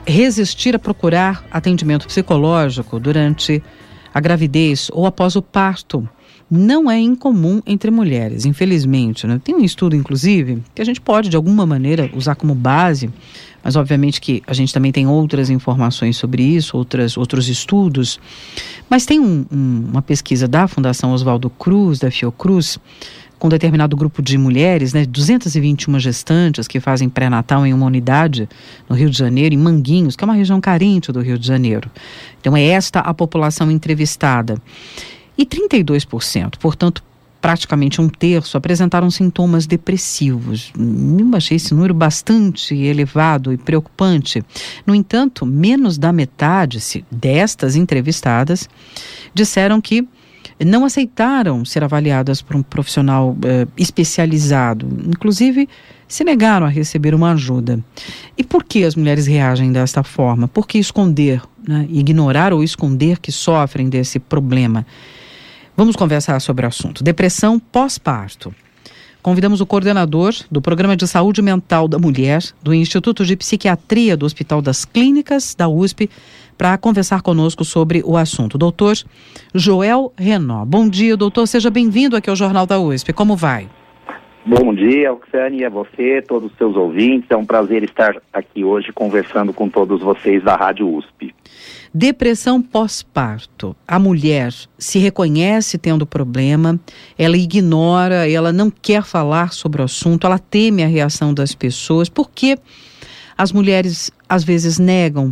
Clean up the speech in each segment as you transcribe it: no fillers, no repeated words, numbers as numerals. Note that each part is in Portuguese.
resistir a procurar atendimento psicológico durante a gravidez ou após o parto não é incomum entre mulheres, infelizmente, né? Tem um estudo, inclusive, que a gente pode, de alguma maneira, usar como base, mas obviamente que a gente também tem outras informações sobre isso, outros estudos. Mas tem uma pesquisa da Fundação Oswaldo Cruz, da Fiocruz, com um determinado grupo de mulheres, né, 221 gestantes que fazem pré-natal em uma unidade no Rio de Janeiro, em Manguinhos, que é uma região carente do Rio de Janeiro. Então é esta a população entrevistada. E 32%, portanto, praticamente um terço, apresentaram sintomas depressivos. Eu achei esse número bastante elevado e preocupante. No entanto, menos da metade destas entrevistadas disseram que não aceitaram ser avaliadas por um profissional especializado. Inclusive, se negaram a receber uma ajuda. E por que as mulheres reagem desta forma? Por que esconder, né? Ignorar ou esconder que sofrem desse problema? Vamos conversar sobre o assunto. Depressão pós-parto. Convidamos o coordenador do Programa de Saúde Mental da Mulher, do Instituto de Psiquiatria do Hospital das Clínicas, da USP, para conversar conosco sobre o assunto. Doutor Joel Renó. Bom dia, doutor. Seja bem-vindo aqui ao Jornal da USP. Como vai? Bom dia, Oxane, a você, todos os seus ouvintes. É um prazer estar aqui hoje conversando com todos vocês da Rádio USP. Depressão pós-parto. A mulher se reconhece tendo problema, ela ignora, ela não quer falar sobre o assunto, ela teme a reação das pessoas. Por que as mulheres, às vezes, negam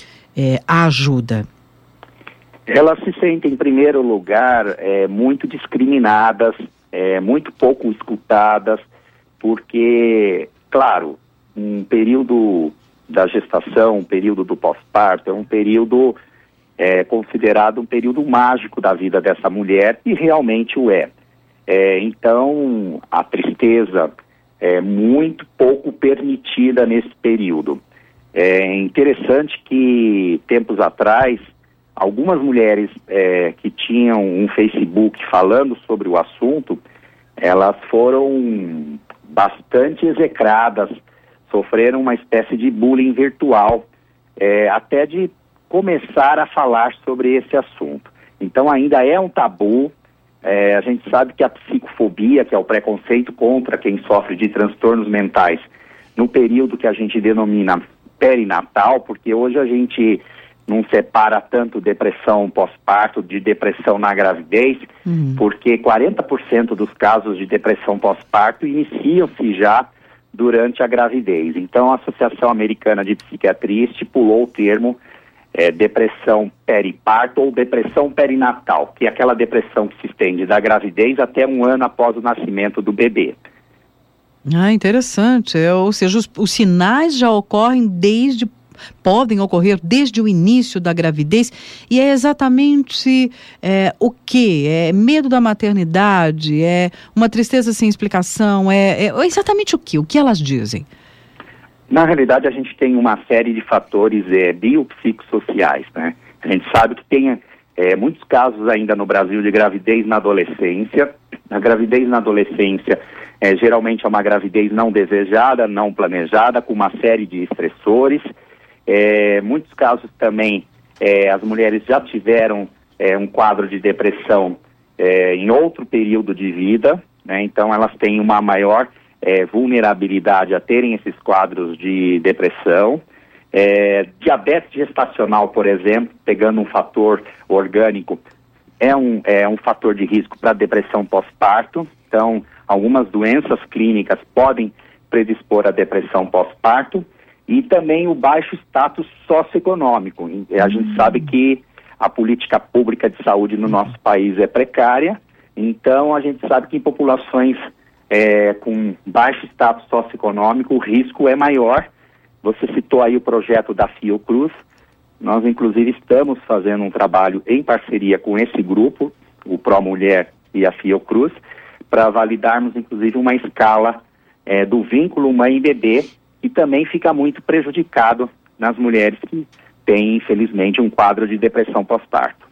a ajuda? Elas se sentem, em primeiro lugar, muito discriminadas, muito pouco escutadas, porque, claro, um período da gestação, um período do pós-parto, é um período considerado um período mágico da vida dessa mulher, e realmente o é. Então, a tristeza é muito pouco permitida nesse período. É interessante que, tempos atrás, algumas mulheres que tinham um Facebook falando sobre o assunto, elas foram bastante execradas, sofreram uma espécie de bullying virtual, até de começar a falar sobre esse assunto. Então ainda é um tabu. A gente sabe que a psicofobia, que é o preconceito contra quem sofre de transtornos mentais, no período que a gente denomina perinatal, porque hoje a gente não separa tanto depressão pós-parto de depressão na gravidez, porque 40% dos casos de depressão pós-parto iniciam-se já durante a gravidez. Então, a Associação Americana de Psiquiatria estipulou o termo depressão periparto ou depressão perinatal, que é aquela depressão que se estende da gravidez até um ano após o nascimento do bebê. Interessante. Ou seja, os sinais já podem ocorrer desde o início da gravidez, e é exatamente o quê? É medo da maternidade? É uma tristeza sem explicação? É exatamente o quê? O que elas dizem? Na realidade, a gente tem uma série de fatores biopsicossociais, né? A gente sabe que tem muitos casos ainda no Brasil de gravidez na adolescência. A gravidez na adolescência geralmente é uma gravidez não desejada, não planejada, com uma série de estressores. Muitos casos também as mulheres já tiveram um quadro de depressão em outro período de vida, né? Então elas têm uma maior vulnerabilidade a terem esses quadros de depressão. Diabetes gestacional, por exemplo, pegando um fator orgânico, é um fator de risco para depressão pós-parto. Então, algumas doenças clínicas podem predispor à depressão pós-parto. E também o baixo status socioeconômico. A gente sabe que a política pública de saúde no nosso país é precária, então a gente sabe que em populações com baixo status socioeconômico o risco é maior. Você citou aí o projeto da Fiocruz. Nós, inclusive, estamos fazendo um trabalho em parceria com esse grupo, o Pro Mulher e a Fiocruz, para validarmos, inclusive, uma escala do vínculo mãe e bebê, e também fica muito prejudicado nas mulheres que têm, infelizmente, um quadro de depressão pós-parto.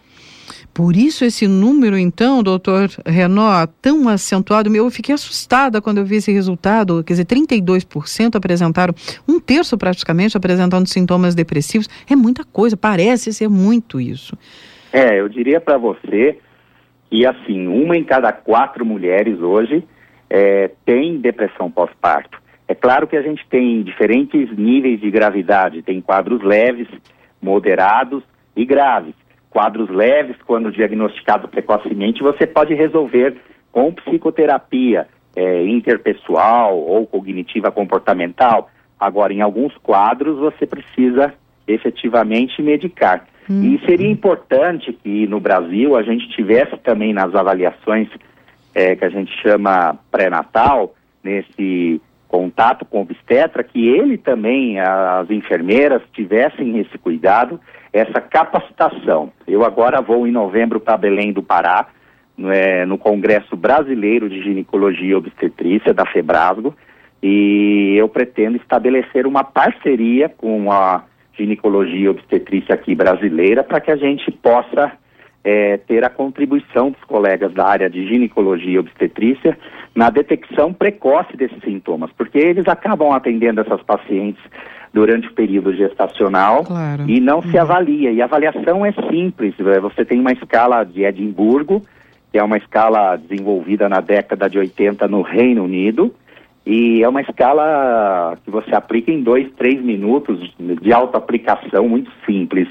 Por isso esse número, então, doutor Renó, tão acentuado. Eu fiquei assustada quando eu vi esse resultado. Quer dizer, 32% apresentaram, 1/3 praticamente apresentando sintomas depressivos. É muita coisa, parece ser muito isso. Eu diria para você que, assim, 1 em cada 4 mulheres hoje tem depressão pós-parto. É claro que a gente tem diferentes níveis de gravidade, tem quadros leves, moderados e graves. Quadros leves, quando diagnosticado precocemente, você pode resolver com psicoterapia interpessoal ou cognitiva comportamental. Agora, em alguns quadros, você precisa efetivamente medicar. E seria importante que no Brasil a gente tivesse também nas avaliações que a gente chama pré-natal, nesse contato com o obstetra, que ele também, as enfermeiras, tivessem esse cuidado, essa capacitação. Eu agora vou em novembro para Belém do Pará, no Congresso Brasileiro de Ginecologia e Obstetrícia, da FEBRASGO, e eu pretendo estabelecer uma parceria com a ginecologia e obstetrícia aqui brasileira para que a gente possa ter a contribuição dos colegas da área de ginecologia e obstetrícia na detecção precoce desses sintomas, porque eles acabam atendendo essas pacientes durante o período gestacional, claro, e não se avalia. E a avaliação é simples. Você tem uma escala de Edimburgo, que é uma escala desenvolvida na década de 80 no Reino Unido, e é uma escala que você aplica em 2-3 minutos de autoaplicação, muito simples.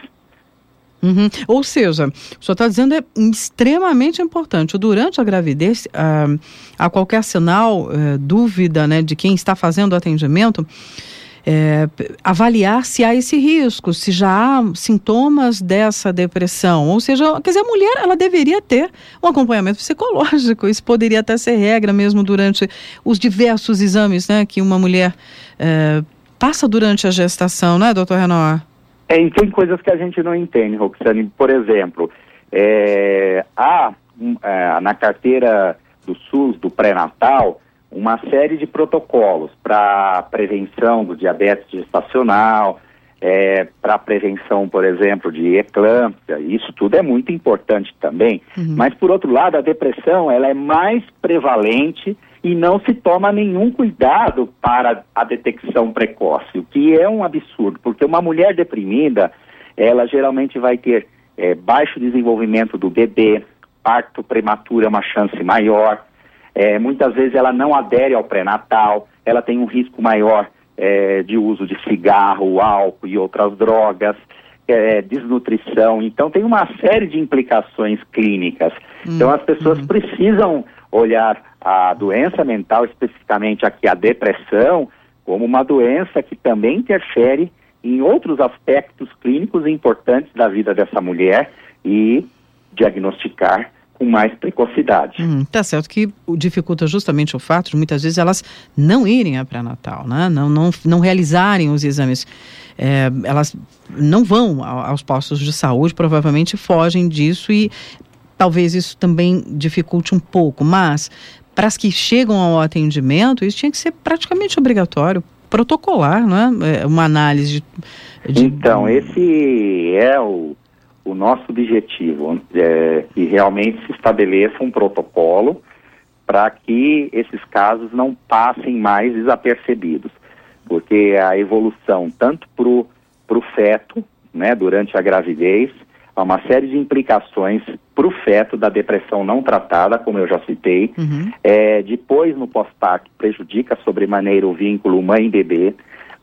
Ou seja, o senhor está dizendo é extremamente importante. Durante a gravidez, a qualquer sinal, dúvida, né, de quem está fazendo o atendimento, avaliar se há esse risco, se já há sintomas dessa depressão. Ou seja, quer dizer, a mulher ela deveria ter um acompanhamento psicológico. Isso poderia até ser regra mesmo durante os diversos exames, né, que uma mulher passa durante a gestação, né, doutor Renó? E tem coisas que a gente não entende, Roxane. Por exemplo, há na carteira do SUS, do pré-natal, uma série de protocolos para prevenção do diabetes gestacional, para prevenção, por exemplo, de eclâmpsia. Isso tudo é muito importante também. Mas, por outro lado, a depressão ela é mais prevalente e não se toma nenhum cuidado para a detecção precoce, o que é um absurdo, porque uma mulher deprimida, ela geralmente vai ter baixo desenvolvimento do bebê, parto prematuro é uma chance maior, muitas vezes ela não adere ao pré-natal, ela tem um risco maior de uso de cigarro, álcool e outras drogas, desnutrição. Então tem uma série de implicações clínicas. Então as pessoas precisam olhar a doença mental, especificamente aqui a depressão, como uma doença que também interfere em outros aspectos clínicos importantes da vida dessa mulher e diagnosticar com mais precocidade. Tá certo que dificulta justamente o fato de muitas vezes elas não irem a pré-natal, né? Não realizarem os exames. Elas não vão aos postos de saúde, provavelmente fogem disso e talvez isso também dificulte um pouco, mas para as que chegam ao atendimento, isso tinha que ser praticamente obrigatório, protocolar, não é? Uma análise de... Então, esse é o nosso objetivo, que realmente se estabeleça um protocolo para que esses casos não passem mais desapercebidos, porque a evolução, tanto para o feto, né, durante a gravidez, há uma série de implicações para o feto da depressão não tratada, como eu já citei. Depois, no pós-parto, prejudica sobremaneira o vínculo mãe-bebê,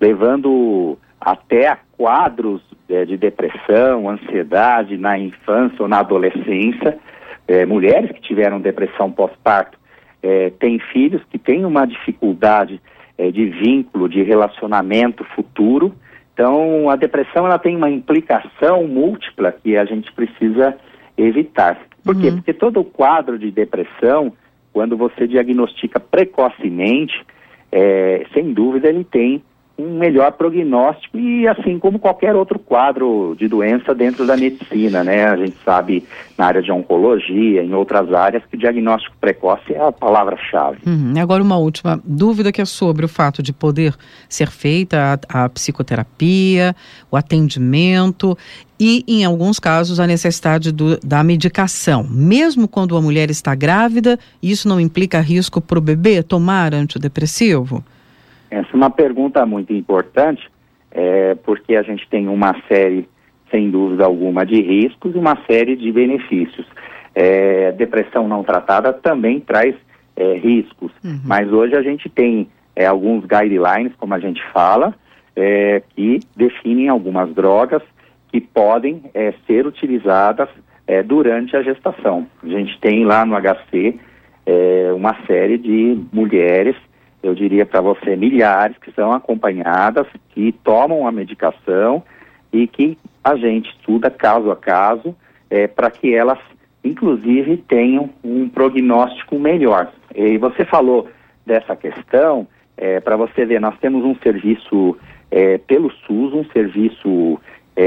levando até a quadros de depressão, ansiedade na infância ou na adolescência. Mulheres que tiveram depressão pós-parto têm filhos que têm uma dificuldade de vínculo, de relacionamento futuro. Então, a depressão ela tem uma implicação múltipla que a gente precisa evitar. Por quê? Porque todo o quadro de depressão, quando você diagnostica precocemente, sem dúvida ele tem um melhor prognóstico e assim como qualquer outro quadro de doença dentro da medicina, né? A gente sabe na área de oncologia, em outras áreas, que o diagnóstico precoce é a palavra-chave. Agora uma última dúvida que é sobre o fato de poder ser feita a psicoterapia, o atendimento e, em alguns casos, a necessidade da medicação. Mesmo quando a mulher está grávida, isso não implica risco para o bebê tomar antidepressivo? Essa é uma pergunta muito importante, porque a gente tem uma série, sem dúvida alguma, de riscos e uma série de benefícios. Depressão não tratada também traz riscos, mas hoje a gente tem alguns guidelines, como a gente fala, que definem algumas drogas que podem ser utilizadas durante a gestação. A gente tem lá no HC uma série de mulheres, eu diria para você, milhares, que são acompanhadas, que tomam a medicação e que a gente estuda caso a caso para que elas, inclusive, tenham um prognóstico melhor. E você falou dessa questão, para você ver, nós temos um serviço pelo SUS, um serviço,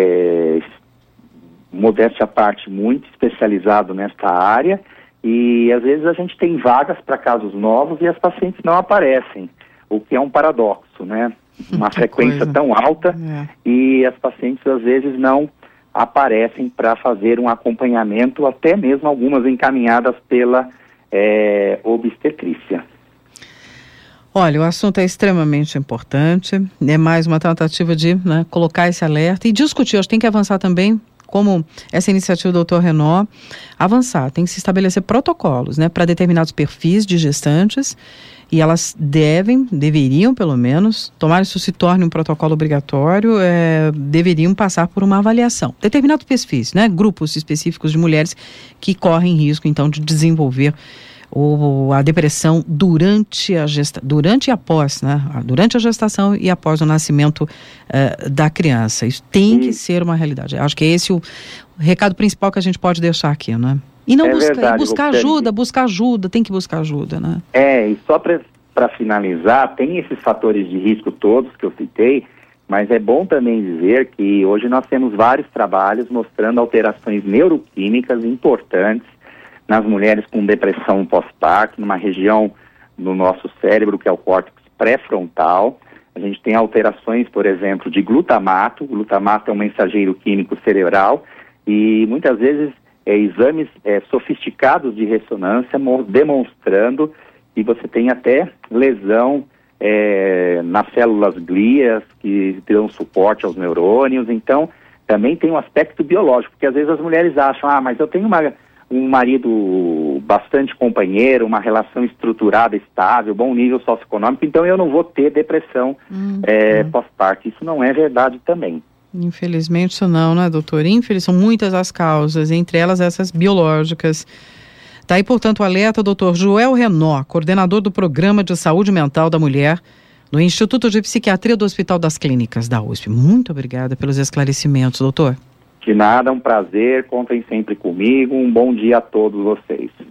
modéstia à parte, muito especializado nesta área, e às vezes a gente tem vagas para casos novos e as pacientes não aparecem, o que é um paradoxo, né? Uma frequência tão alta e as pacientes às vezes não aparecem para fazer um acompanhamento, até mesmo algumas encaminhadas pela obstetrícia. Olha, o assunto é extremamente importante, é mais uma tentativa de colocar esse alerta e discutir. Acho que tem que avançar também, como essa iniciativa do Dr. Renaud, avançar, tem que se estabelecer protocolos, para determinados perfis de gestantes, e elas deveriam pelo menos, tomar isso se torne um protocolo obrigatório, deveriam passar por uma avaliação. Determinados perfis, grupos específicos de mulheres que correm risco, então, de desenvolver a depressão durante e após, durante a gestação e após o nascimento da criança. Isso tem que ser uma realidade. Acho que esse é o recado principal que a gente pode deixar aqui, E não buscar ajuda, tem que buscar ajuda, E só para finalizar, tem esses fatores de risco todos que eu citei, mas é bom também dizer que hoje nós temos vários trabalhos mostrando alterações neuroquímicas importantes nas mulheres com depressão pós-parto, numa região no nosso cérebro que é o córtex pré-frontal. A gente tem alterações, por exemplo, de glutamato. O glutamato é um mensageiro químico cerebral e muitas vezes exames sofisticados de ressonância demonstrando que você tem até lesão nas células glias que dão suporte aos neurônios. Então, também tem um aspecto biológico, porque às vezes as mulheres acham, mas eu tenho um marido bastante companheiro, uma relação estruturada, estável, bom nível socioeconômico, então eu não vou ter depressão pós-parto. Isso não é verdade também. Infelizmente isso não, doutor? São muitas as causas, entre elas essas biológicas. Daí, portanto, o alerta, doutor Joel Renaud, coordenador do Programa de Saúde Mental da Mulher, no Instituto de Psiquiatria do Hospital das Clínicas da USP. Muito obrigada pelos esclarecimentos, doutor. De nada, um prazer, contem sempre comigo, um bom dia a todos vocês.